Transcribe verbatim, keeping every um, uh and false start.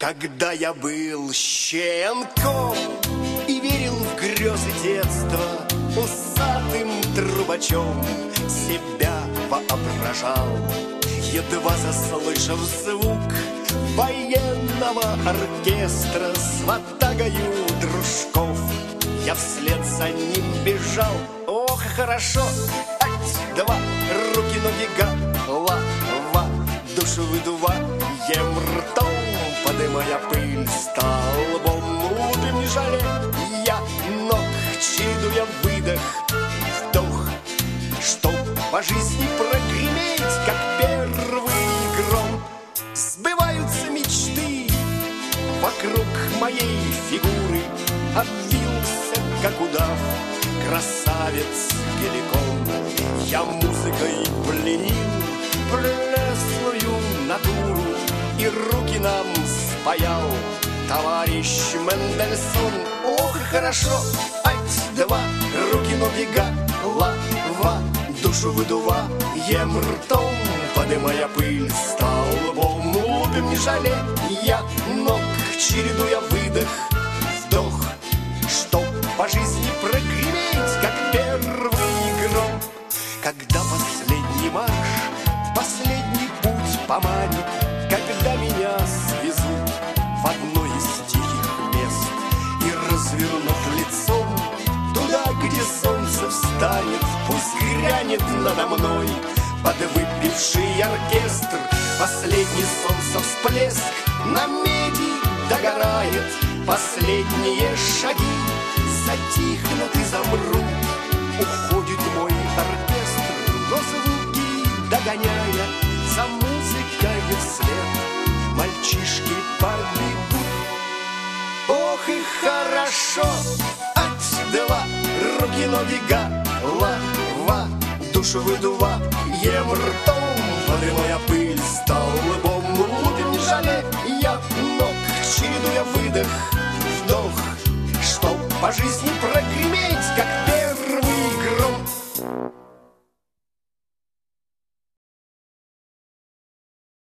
Когда я был щенком и верил в грезы детства, усатым трубачом себя воображал. Едва заслышав звук военного оркестра с ватагою дружков, я вслед за ним бежал. Ох, хорошо! Ать-два, руки, ноги, голова, душу выдуваем ртом, подымая пыль столбом. Лупим, не жалея ног, чередуя выдох, вдох, чтоб по жизни прогреметь, как первый гром. Сбываются мечты вокруг моей фигуры, обвился, как удав, красавец геликон. Я музыкой пленил прелестную натуру, и руки нам спаял товарищ Мендельсон. Ох, хорошо! Ать-два, руки, ноги, голова, душу выдуваем ртом, подымая пыль столбом. Лупим, не жалея ног, чередуя выдох, вдох, чтоб по жизни прогреметь, как первый гром. Когда последний марш в последний путь поманит, когда меня свезут в одно из тихих мест и развернут лицом туда, где солнце встанет, пусть грянет надо мной подвыпивший оркестр. Последний солнце всплеск на меди догорает, последние шаги затихнут и замрут. Уходит мой оркестр, но звуки догоняя, за музыкой вслед мальчишки побегут. Ох и хорошо! Ать-два, руки, ноги, голова, душу выдуваем ртом, подымая пыль столбом. Лупим, не жалея ног, чередуя выдох,